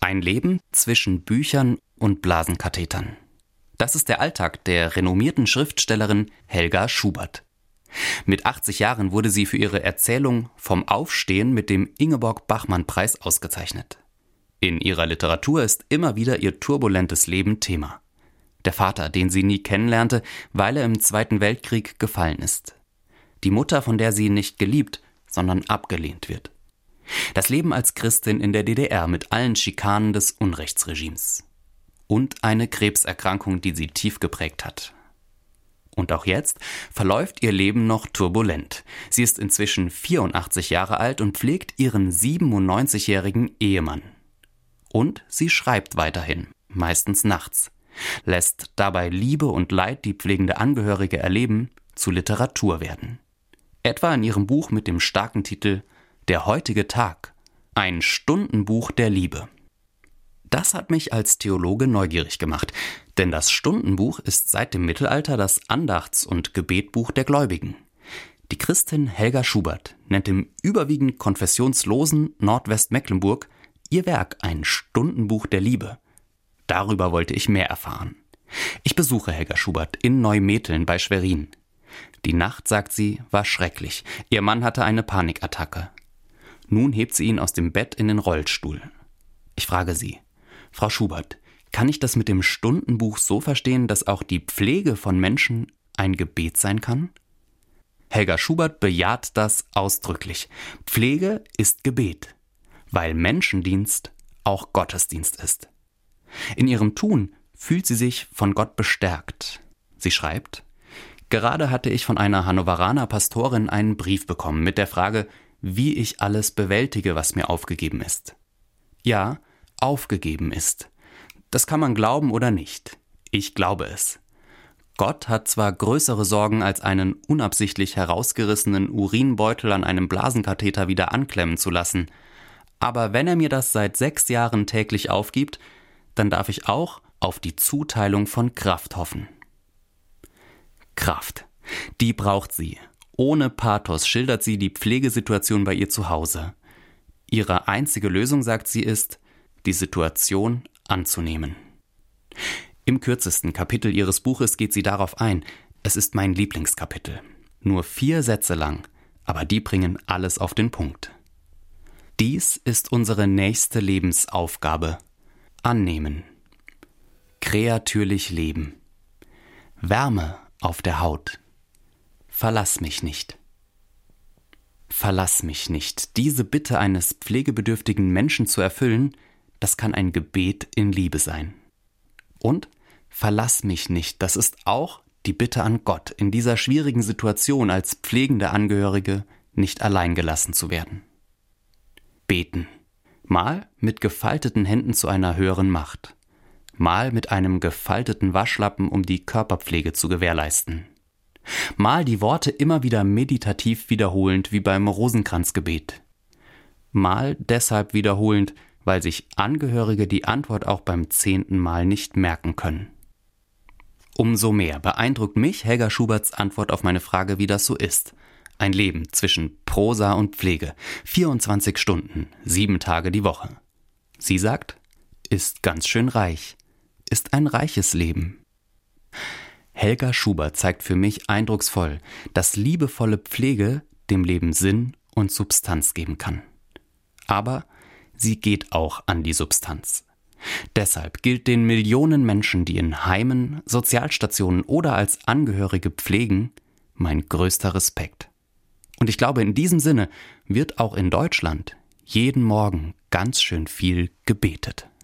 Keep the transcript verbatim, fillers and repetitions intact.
Ein Leben zwischen Büchern und Blasenkathetern. Das ist der Alltag der renommierten Schriftstellerin Helga Schubert. Mit achtzig Jahren wurde sie für ihre Erzählung Vom Aufstehen mit dem Ingeborg-Bachmann-Preis ausgezeichnet. In ihrer Literatur ist immer wieder ihr turbulentes Leben Thema. Der Vater, den sie nie kennenlernte, weil er im Zweiten Weltkrieg gefallen ist. Die Mutter, von der sie nicht geliebt, sondern abgelehnt wird. Das Leben als Christin in der D D R mit allen Schikanen des Unrechtsregimes. Und eine Krebserkrankung, die sie tief geprägt hat. Und auch jetzt verläuft ihr Leben noch turbulent. Sie ist inzwischen vierundachtzig Jahre alt und pflegt ihren siebenundneunzigjährigen Ehemann. Und sie schreibt weiterhin, meistens nachts, lässt dabei Liebe und Leid, die pflegende Angehörige erleben, zu Literatur werden. Etwa in ihrem Buch mit dem starken Titel Der heutige Tag, ein Stundenbuch der Liebe. Das hat mich als Theologe neugierig gemacht, denn das Stundenbuch ist seit dem Mittelalter das Andachts- und Gebetbuch der Gläubigen. Die Christin Helga Schubert nennt im überwiegend konfessionslosen Nordwestmecklenburg ihr Werk ein Stundenbuch der Liebe. Darüber wollte ich mehr erfahren. Ich besuche Helga Schubert in Neumetteln bei Schwerin. Die Nacht, sagt sie, war schrecklich. Ihr Mann hatte eine Panikattacke. Nun hebt sie ihn aus dem Bett in den Rollstuhl. Ich frage sie: Frau Schubert, kann ich das mit dem Stundenbuch so verstehen, dass auch die Pflege von Menschen ein Gebet sein kann? Helga Schubert bejaht das ausdrücklich. Pflege ist Gebet, weil Menschendienst auch Gottesdienst ist. In ihrem Tun fühlt sie sich von Gott bestärkt. Sie schreibt: Gerade hatte ich von einer Hannoveraner Pastorin einen Brief bekommen mit der Frage, wie ich alles bewältige, was mir aufgegeben ist. Ja, aufgegeben ist. Das kann man glauben oder nicht. Ich glaube es. Gott hat zwar größere Sorgen, als einen unabsichtlich herausgerissenen Urinbeutel an einem Blasenkatheter wieder anklemmen zu lassen. Aber wenn er mir das seit sechs Jahren täglich aufgibt, dann darf ich auch auf die Zuteilung von Kraft hoffen. Kraft. Die braucht sie. Ohne Pathos schildert sie die Pflegesituation bei ihr zu Hause. Ihre einzige Lösung, sagt sie, ist, die Situation anzunehmen. Im kürzesten Kapitel ihres Buches geht sie darauf ein. Es ist mein Lieblingskapitel. Nur vier Sätze lang, aber die bringen alles auf den Punkt. Dies ist unsere nächste Lebensaufgabe. Annehmen. Kreatürlich leben. Wärme auf der Haut. Verlass mich nicht. Verlass mich nicht. Diese Bitte eines pflegebedürftigen Menschen zu erfüllen, das kann ein Gebet in Liebe sein. Und verlass mich nicht, das ist auch die Bitte an Gott, in dieser schwierigen Situation als pflegende Angehörige nicht allein gelassen zu werden. Beten. Mal mit gefalteten Händen zu einer höheren Macht. Mal mit einem gefalteten Waschlappen, um die Körperpflege zu gewährleisten. Mal die Worte immer wieder meditativ wiederholend wie beim Rosenkranzgebet. Mal deshalb wiederholend, weil sich Angehörige die Antwort auch beim zehnten Mal nicht merken können. Umso mehr beeindruckt mich Helga Schuberts Antwort auf meine Frage, wie das so ist. Ein Leben zwischen Prosa und Pflege, vierundzwanzig Stunden, sieben Tage die Woche. Sie sagt, ist ganz schön reich, ist ein reiches Leben. Helga Schubert zeigt für mich eindrucksvoll, dass liebevolle Pflege dem Leben Sinn und Substanz geben kann. Aber sie geht auch an die Substanz. Deshalb gilt den Millionen Menschen, die in Heimen, Sozialstationen oder als Angehörige pflegen, mein größter Respekt. Und ich glaube, in diesem Sinne wird auch in Deutschland jeden Morgen ganz schön viel gebetet.